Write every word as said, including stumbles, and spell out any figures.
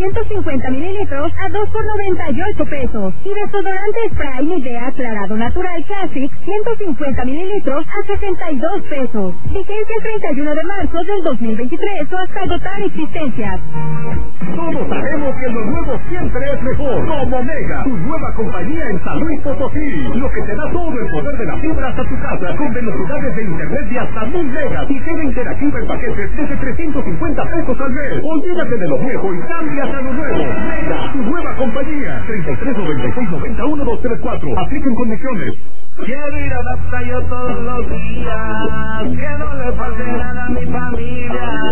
ciento cincuenta mililitros a dos por noventa y ocho pesos. Y desodorante spray Nivea aclarado natural Classic, ciento cincuenta mililitros a sesenta y dos pesos. Vigencia el treinta y uno de marzo del dos mil veintitrés o hasta agotar existencias. Todos sabemos que lo nuevo siempre es mejor. Como Mega, tu nueva compañía en San Luis Potosí. Lo que te da todo el poder de la fibra hasta tu casa, con velocidades de internet de hasta mil megas y TV interactiva en paquetes desde trescientos cincuenta pesos al mes. Olvídate de lo viejo y cambias a lo nuevo. Mega, tu nueva compañía. treinta y tres noventa y seis noventa uno dos tres cuatro. Apliquen condiciones. Quiero ir a Dapta yo todos los días, que no le falte nada a mi familia.